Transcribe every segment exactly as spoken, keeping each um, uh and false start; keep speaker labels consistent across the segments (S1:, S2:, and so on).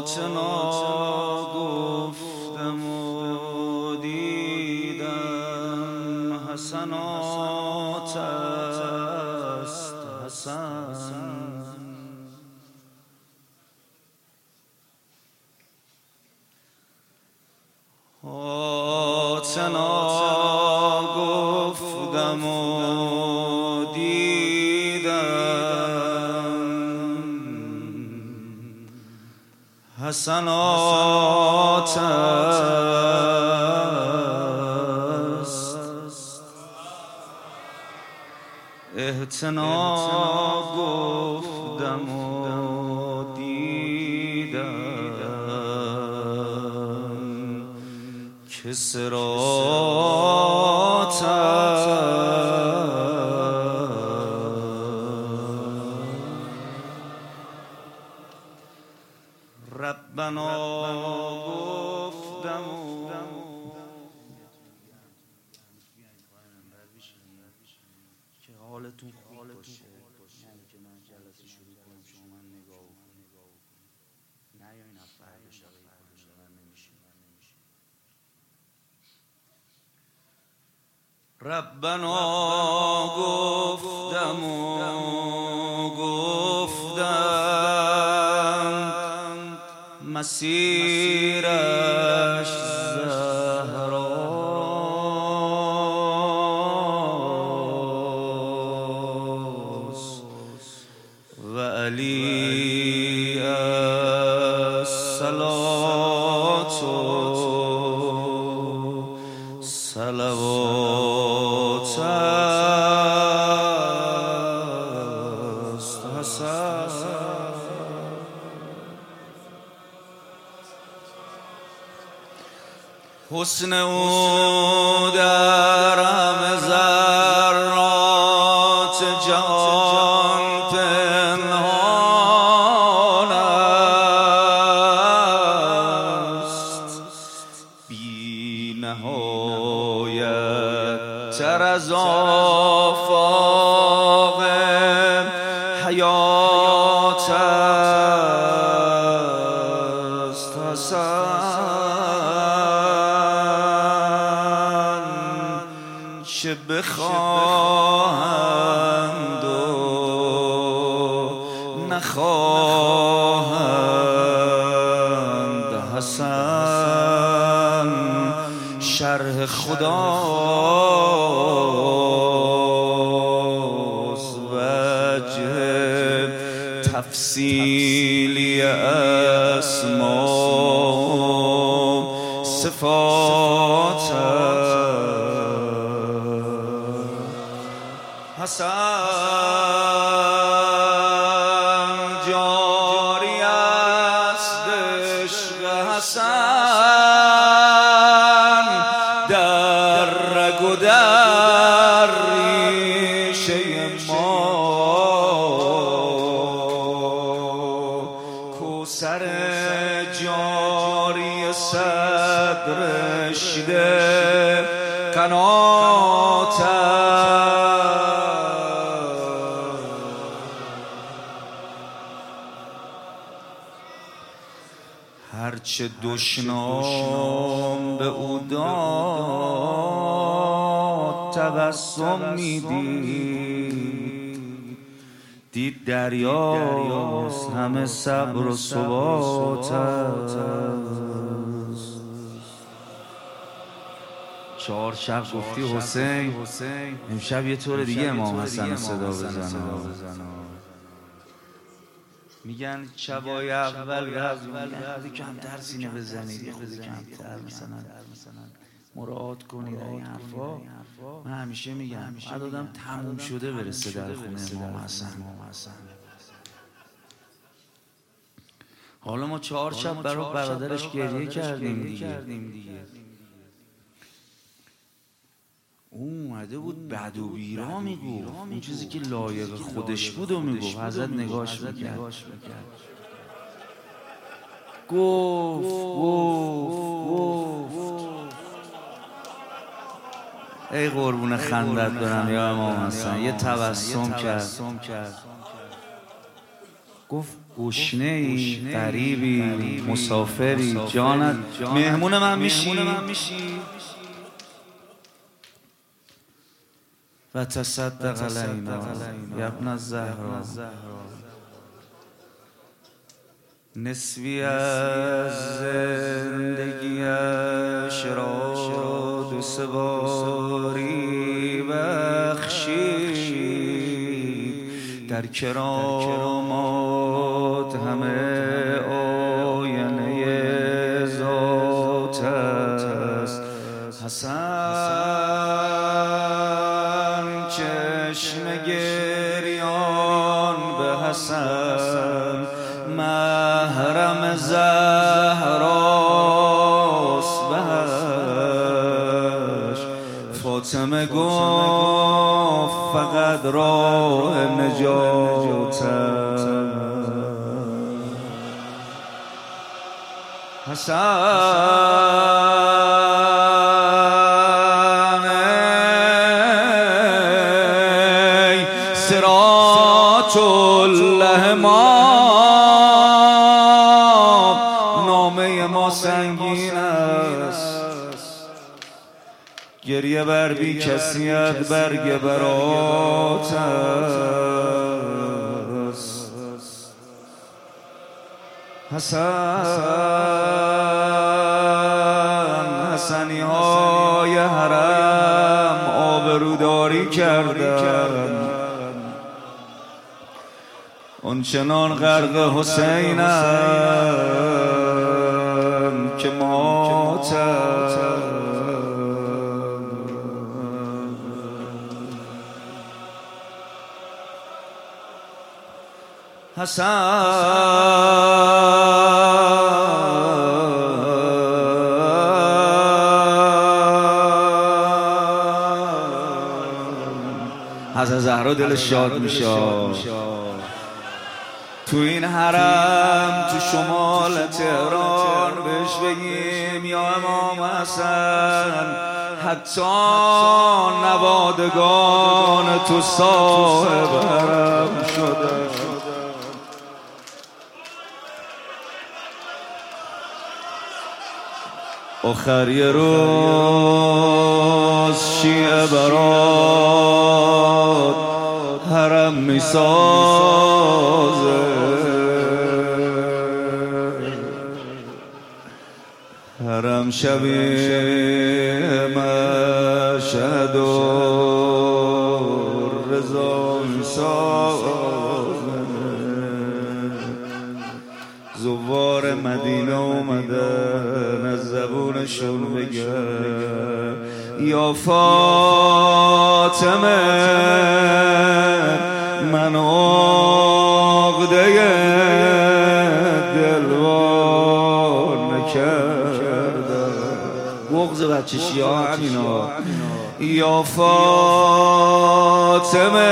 S1: گفتم و دیدم حسنات است حسن، حسنا گفتم و حسنات است، احتنا گفتم و دیدم که صراط ربنا گفتم که حالتون خوب باشه، یعنی که من جلسه شروع کنم شما من نگاه کنید، نه یا این هفته فردا شب من نمیشیم. ربنا گفتم و گفتم مسیرش زهراست و علی الصلاة صلوات است حسن. حسن او در همه ذرات جهان پنهان است، بی نهایت تر از آفاق حیات است حسن. چه بخواهند و نخواهند حسن، شرح خداست وجه تفصیلی اسما صفات حسن، جاری است عشق حسن در رگ و در ریشه ما، کوثر جاری صد رشته قنات هرچه دشنام به او داد تبسم میدید، دید دریاست همه صبر و ثبات است. چهار شب گفتی حسین، امشب یه طور دیگه امام حسن صدا بزنه. میگن شبای اول خودی کمتر سینه بزنید، یه خودی کمتر مثلا مراد کنید این حرفا. من همیشه میگم بعد آدم تموم شده برسه در خونه امام حسن. حالا ما چهار شب برای برادرش گریه کردیم دیگه. اون اومده بود بد و بیرا میگفت، اون چیزی که لایق خودش بود و میگفت. حضرت نگاش میکرد، گفت گفت گفت ای قربون خندت برم یا امام حسن. یه تبسم کرد، گفت گشنه ای، غریبی، مسافری، جانت مهمون من میشی؟ و تصدق علینا یا ابن الزهرا. نصفی از زندگیش را دو سه باری بخشید، در کرامات همه آینه ذات است. حسن چشم گریان به حسن، محرم زهراست بهش. فاطمه گفت فقط راه نجات است. حسن ای صراط الله ما، نامه ما سنگین است، گریه بر بی کسیت برگ برات است. حسن حسنی های حرم آبروداری کردن، آنچنان غرق حسینم که مات. حسن زهرا دلش شاد میشه. تو این حرم تو شمال تهران بهش بگیم یا امام حسن، حتی نوادگان تو صاحب حرم شده. آخر یه روز شیعه برات حرم میسازه، حرم شبیه مشهد و رضا میسازه. زوار مدینه اومدن از زبونشون بگن یا فاطمه من عقده دلوار نکردم. بغض بچه شیعه همینا. یا فاطمه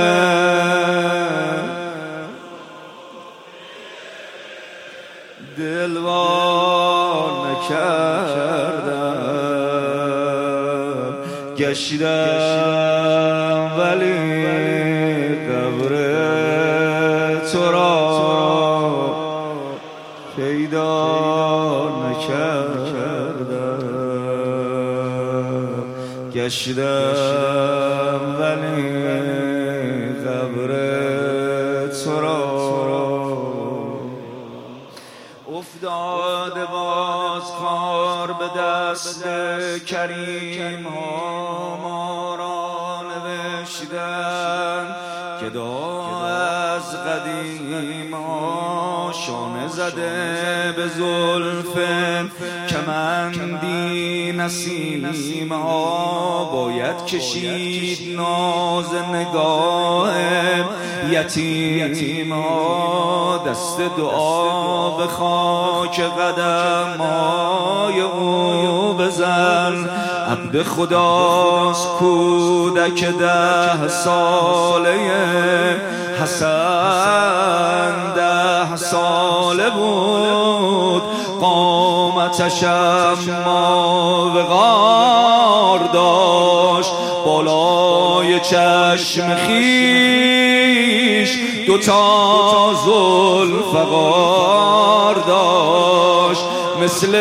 S1: دلوار نکردم، گشتم ولی قبر تو را پیدا نکردم، گشتم ولی قبر تو را. افتاده باز کار به دست کریم ها، ما را نوشتن که دا از قدیم ها شانه زده به زلف کمندی نسیم ها، باید کشید ناز نگاه یتیم ها، دست دعا به خاک قدم های او بزن. عبد خداست کودک ده ساله، حسن ده ساله بود، قامتش اما وقار داشت، بالای چشم خیش
S2: دوتا ذوالفقار داشت، مثل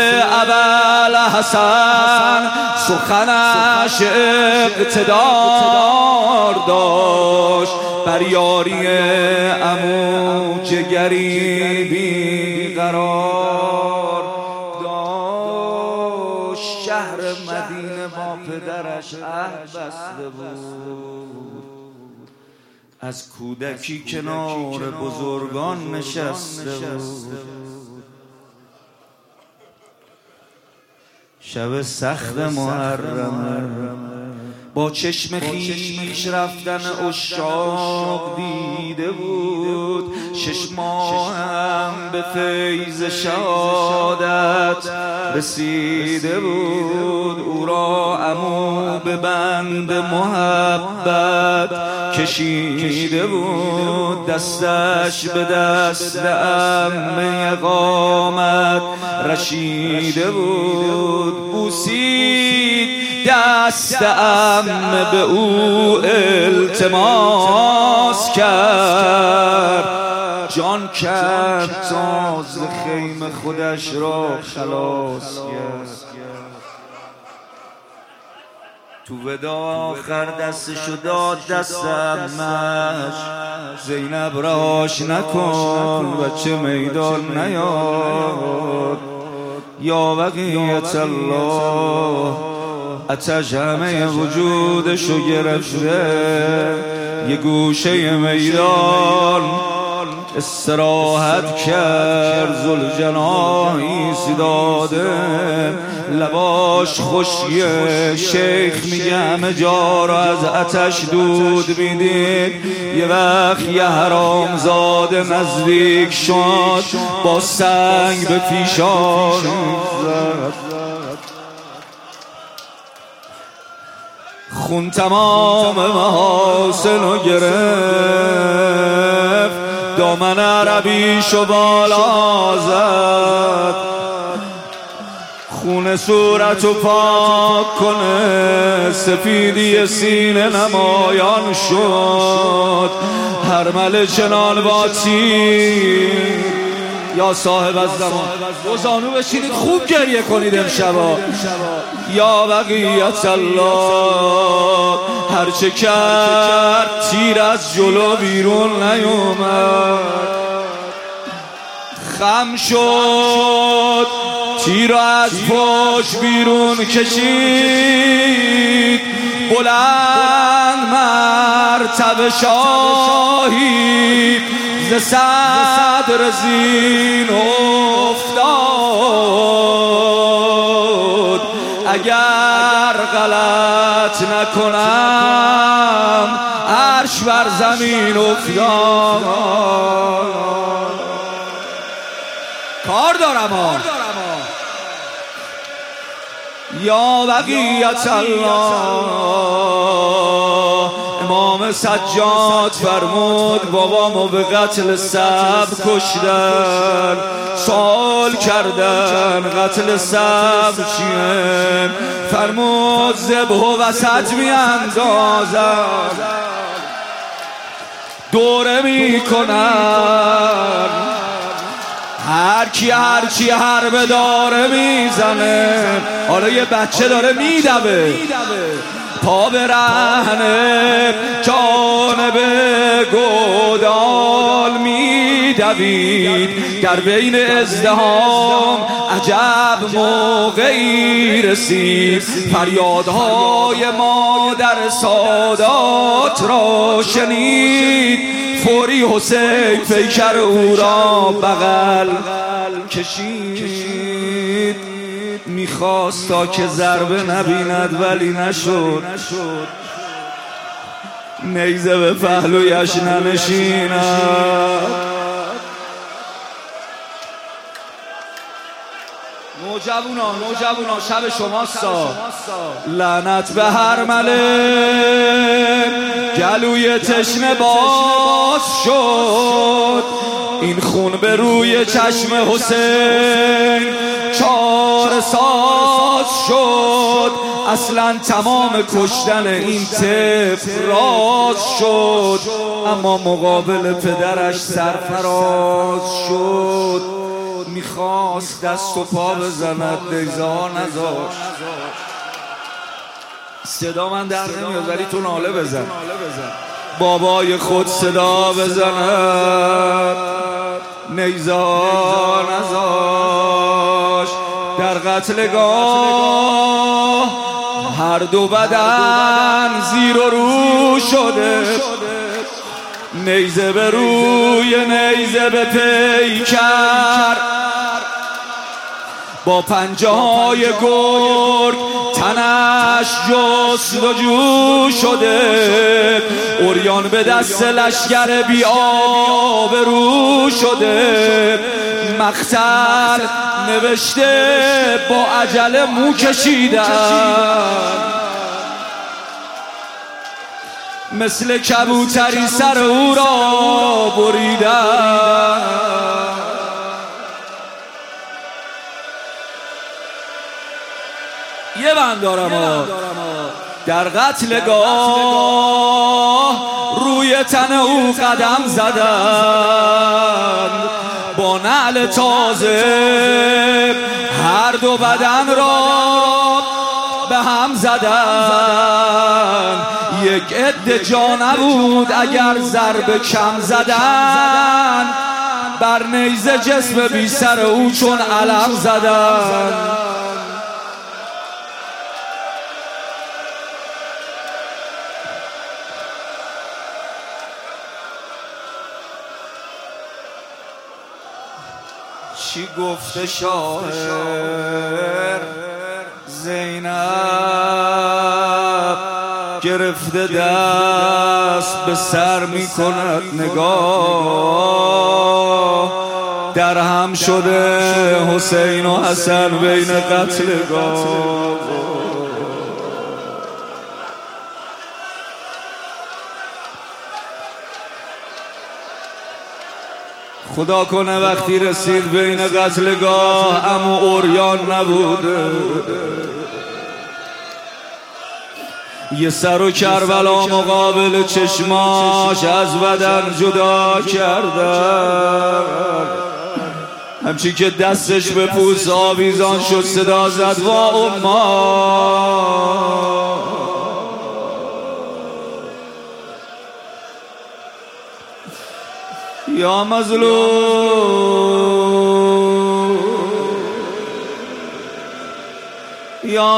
S2: ابوالحسن سخنش اقتدار داشت، بر یاری عمو جگری بیقرار داشت. شهر مدینه با پدرش عهد بسته بود، از کودکی کنار بزرگان نشسته بود. شب سخت محرمه با چشم خیش رفتن عشاق دیده بود، شش ماه هم به فیض شهادت رسیده بود. او را عمو به بند محبت کشیده بود، دستش به دست عمه اقامت رشیده بود. بوسید دست عمه، به او التماس کرد، جان کرد تا ز خیمه خودش را خلاص کرد. تو ودا آخر دستشو داد دست عمه‌اش، زینب رهاش نکن بچه میدان نیاد. یا بقیت الله، آتش همه وجودشو گرفته، یه گوشه میدان استراحت کرد. ذوالجناح ایستاده، لباش خوشیه. شیخ میگه همه جا را از آتش دود میدید. یه وقت یه حرامزاده نزدیک شد، با سنگ به پیشان زد، خون تمام محاسنو گرفت، دامن عربیشو بالا زد، خون صورتو پاک کنه، سفیدی سینه نمایان شد. هرمل چنان با تیر، یا صاحب الزمان دو زانو بشینید خوب گریه کنید امشبا. یا بقیت الله، هرچه کرد تیر از جلو بیرون نیومد، خم شد تیر از پشت بیرون کشید. بلند مرتبه شاهی ز صدر زین افتاد. اگر غلط نکنم عرش بر زمین افتاد. کار دارم ها. یا بقیت الله، امام سجاد فرمود بابامو به قتل صبر کشتن. سوال کردن قتل صبر چیه؟ فرمود ذبح و وسط میاندازن، دوره میکنن، هر کی هر چی حرب داره میزنه. حالا یه بچه داره میدوه، پا به رهنه جانب گودال میدوید. در بین ازدهام عجب موقعی رسید، فریادهای مادر سادات را شنید. فوری حسین پیکر او را بغل کشید، میخواست تا که ضربه نبیند ولی نشد. نیزه به پهلویش ننشیند. نوجوانا نوجوانا شب شماستا، لعنت به هر ملک گلوی تشنه باز شد. این خون به روی چشم حسین چاره ساز شد. اصلا تمام کشتن این طفل راز شد. اما مقابل پدرش سرفراز شد. میخواست دست و پا بزند، نیزه ها نذاشت. صدا من در نمیاد ولی تو ناله بزن. بابای خود صدا بزند، نیزه ها نذاشت. در قتلگاه هر دو بدن زیر و رو شده، نیزه به روی نیزه به پیکر، با پنجه های گرگ تنش جستجو شده. اوریان به دست لشکر بی آبرو شده. مقتل نوشته با عجله مو کشیدن، مثل کبوتری سر او را بریدن. یه بند دارم در قتلگاه روی تن او قدم زدند، با نعل تازه هر دو بدن را به هم زدند. یک عده جا نبود اگر ضرب کم زدن، بر نیزه جسم بی سر او چون علم زدن. چی گفته شاعر؟ زینب گرفته دست به سر می کند، نگاه در هم شده حسین و حسن بین قتلگاه. خدا کنه وقتی رسید بین قتلگاه اما اوریان نبوده. یه سر و کربلا مقابل چشماش از بدن جدا کردن. همچی که دستش به پوست آویزان شد صدا زد وا اما. یا مظلوم یا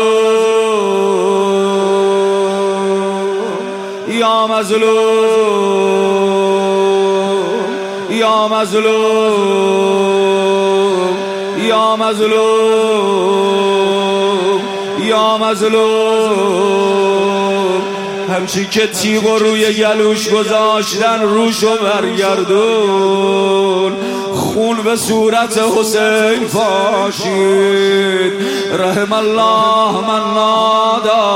S2: مظلوم یا مظلوم یا مظلوم یا مظلوم یا مظلوم. همچی که تیغ روی گلوش گذاشتن روشو برگردون، خون به صورت حسین پاشید. رحم الله من نادا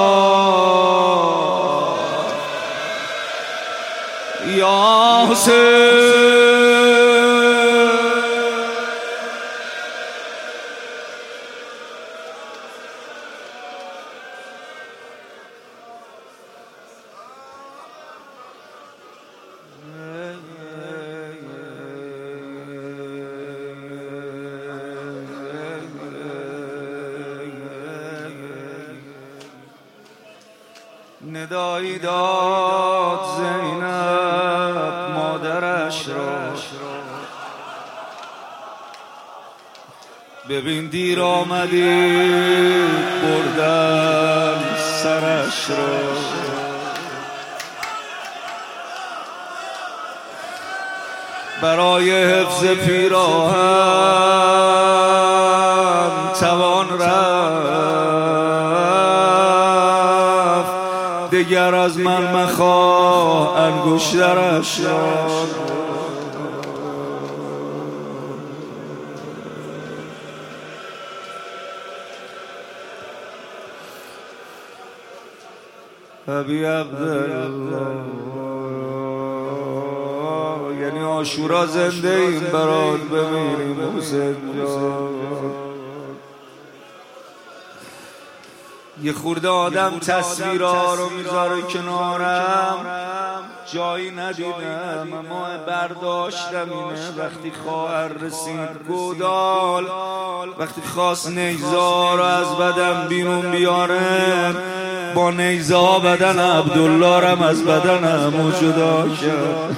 S2: یا حسین. ندایی داد زینب مادرش را، ببین دیر آمدی بردن سرش را. برای حفظ پیراهن توان رفت، دیگر از من مخواه انگشترش را. ابی عبدالله یعنی عاشورا زنده این برات بمیریم حسین جان.
S1: یه خورده آدم تصویرها رو میذاره کنارم، جایی ندیدم اما برداشتم اینه. وقتی خواهر رسید گودال، وقتی خواست نیزه رو از بدن بیرون بیاره، با نیزه ها بدن عبدالله رم از بدنم جدا کرد.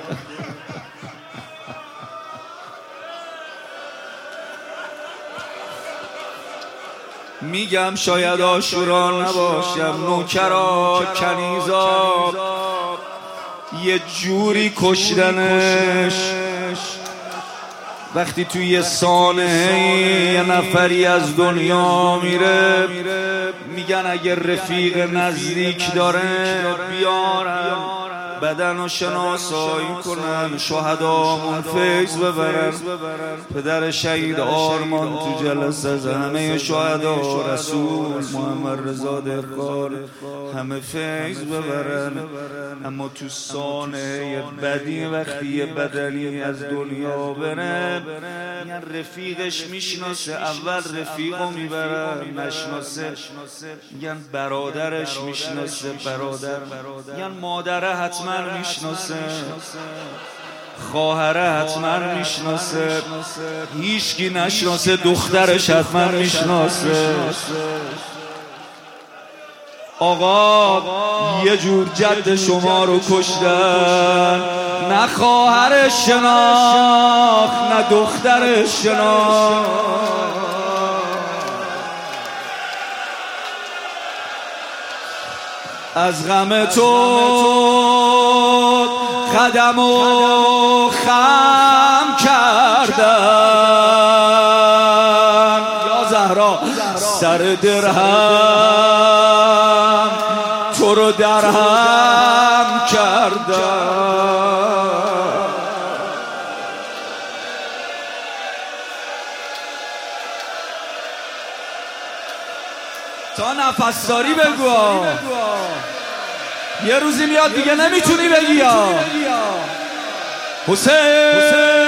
S1: میگم شاید عاشورا نباشم، نوکرا کنیزا یه جوری کشتنش. وقتی توی سانحه یه نفری از دنیا میره، میگن اگه رفیق نزدیک داره بیارن بدن رو شناسایی کنن، شهدامون فیض ببرن. پدر شهید آرمان تو جلسه از همه شهدا، رسول محمد رضا دهقان همه فیض ببرن. اما تو سانحه بدی وقتی یه بدنی از دنیا بره، یعنی رفیقش میشناسه، اول رفیقو میبرن، نشناسه یعنی برادرش میشناسه، برادر یعنی مادره حتما میشناسه، خواهره حتما میشناسه، هیچکی نشناسه دخترش حتما میشناسه. آقا یه جور جد شما رو کشتن، نه خواهرش شناخت نه دخترش شناخت. از غم تو خدم و خم کردم، یا زهرا سر درهم تو رو درهم کردم. تا نفس داری بگو، یه روزی میاد دیگه نمیتونی بگی. یا حسین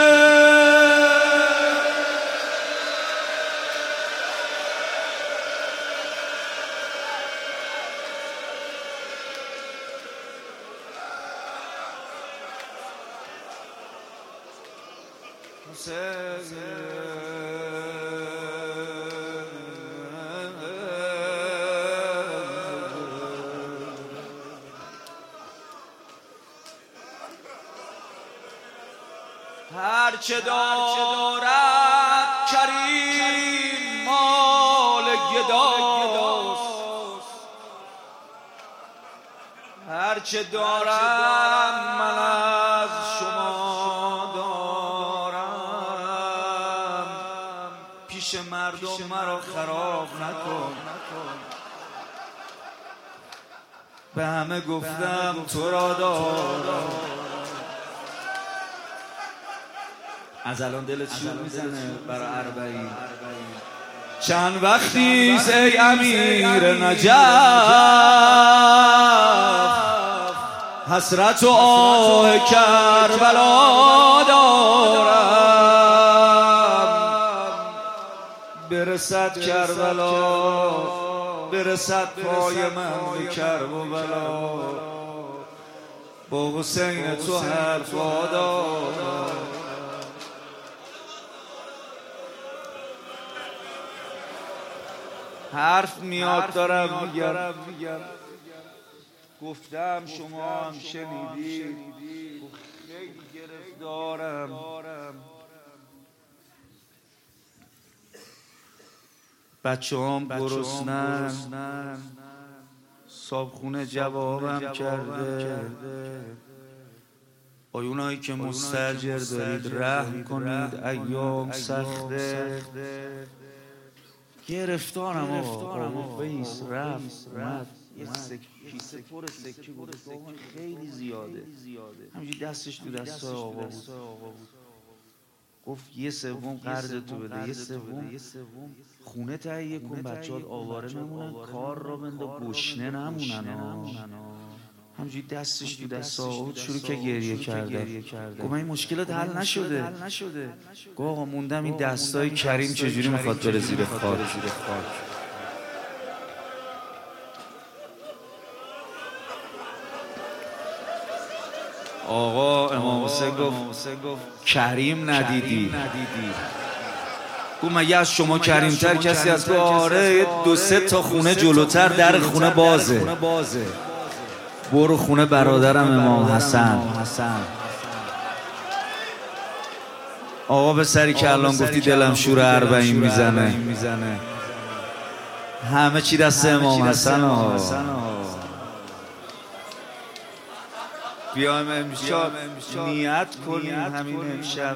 S1: هر چه دارد کریم مال گداست، هر چه دارم من از شما دارم. پیش مردم مرا خراب نکن، به همه گفتم تو را دارم. از الان دلت شور میزنه برای اربعین. چند وقتیست ای امیر نجف، حسرت و آه کربلا دارم. برسد کربلا، برسد پای من به کرب و بلا، با حسین تو حرفا دارم. حرف میاد دارم میگم، گفتم شما هم شنیدید، خیلی گرفتارم. بچه هم گرسنن، صابخونه جوابم کرده. آیونایی که مستاجر دارید رحم کنید، ایام سخته. گرفتارم آقا، بیس رفت اومد، یه کیسه پر سکه بود، خیلی زیاده، همینجوری دستش تو دست آقا بود. گفت یه سوم قرض تو بده، یه سوم خونه تهیه کن، بچه‌هات آواره نمونن، کار را بنده، گشنه نمونن. همینجوری دستش تو دست آقا بود، شروع که گریه کردن. گفت این مشکلات حل نشده. گفت آقا موندم این دستای کریم چجوری میخواد بره زیر خاک. آقا امام حسین گفت کریم ندیدی؟ گفت مگه از شما کریمتر کسی هست؟ آره دو سه تا خونه جلوتر در خونه بازه، برو خونه برادرم امام حسن. آقا به سری که الان گفتی دلم شور اربعین میزنه، همه چی دست امام حسن ها. بیایم امشب نیت کنیم همین امشب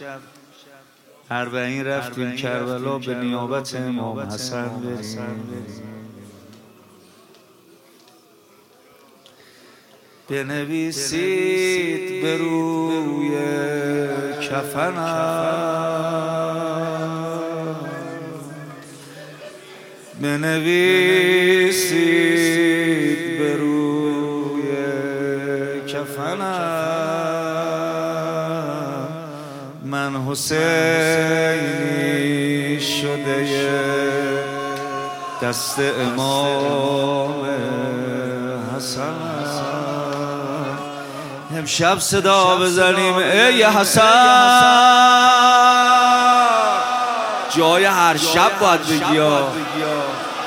S1: اربعین رفتیم کربلا به نیابت امام حسن بریم. بنویسید به روی کفنم، بنویسید به روی کفنم من حسینی شده دست امام حسن. امشب صدا بزنیم ای حسن، جای هر شب باید بگی